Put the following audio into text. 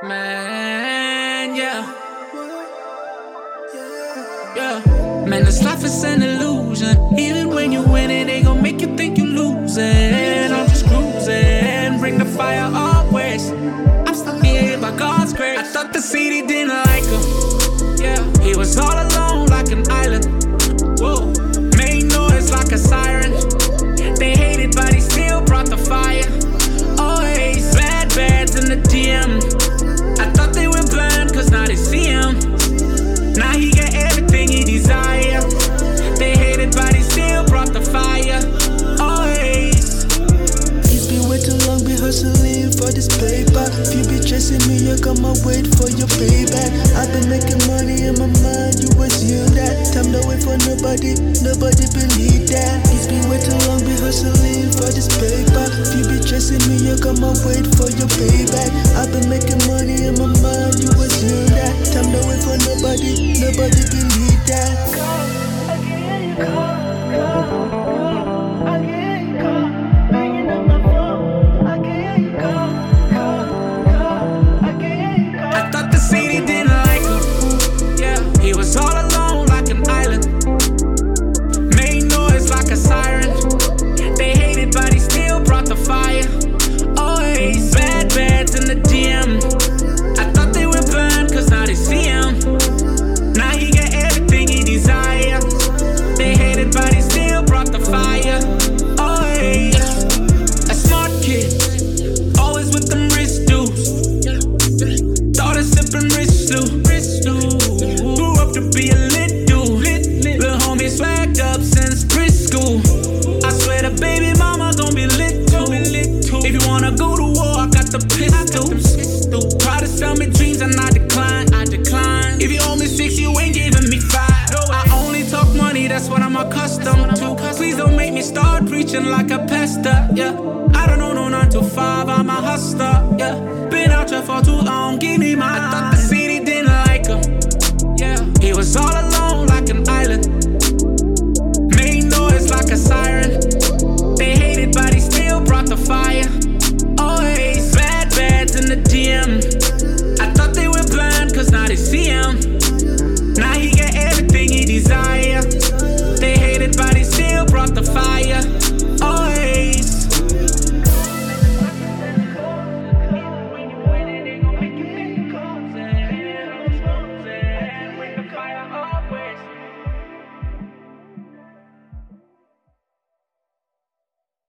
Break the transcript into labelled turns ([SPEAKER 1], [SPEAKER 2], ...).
[SPEAKER 1] Man, yeah. Yeah. Man, this life is an illusion. Even when you win it, they gon' make you think you losing. I'm just cruising, bring the fire always. I'm stuck here by God's grace. I thought the city didn't like him. Yeah, he was all alone like an island. Whoa, made noise like a siren. They hated, but he still brought the fire. Always bad bads in the DM. I thought they were blind, cause now they see him. Now he got everything he desire. They hated, but he still brought the fire. Always.
[SPEAKER 2] It's been way too long, been hustling for this paper. If you be chasing me, you come and wait for your payback. I've been making money in my mind, you assume that. Time to wait for nobody believe that. It's been way too long, been hustling for this paper. If you be chasing me, you come and wait for your payback. I've been making money in my mind, you assume that. Time to wait for nobody believe that.
[SPEAKER 1] I thought the city didn't like him. Yeah, he was all alone like an island. Made noise like a siren. They hated, but he still brought the fire. Always bad bads in the DM. I thought they were blind, cause now they see him. Now he got everything he desire. They hated, but he still brought the fire. Always a smart kid, always with them wrist dudes. Started sipping rich Lou. Grew up to be a lit dude. Lil' homie swagged up since preschool. I swear the baby mama gon' be lit too. If you wanna go to war, I got the pistol. Try to sell me dreams and I decline. If you owe me 6, you ain't giving me 5. I only talk money, that's what I'm accustomed to. Please don't make me start preaching like a pastor, yeah. I don't know no 9 to 5, I'm a hustler, yeah. Been out here for too long, give me my. I thought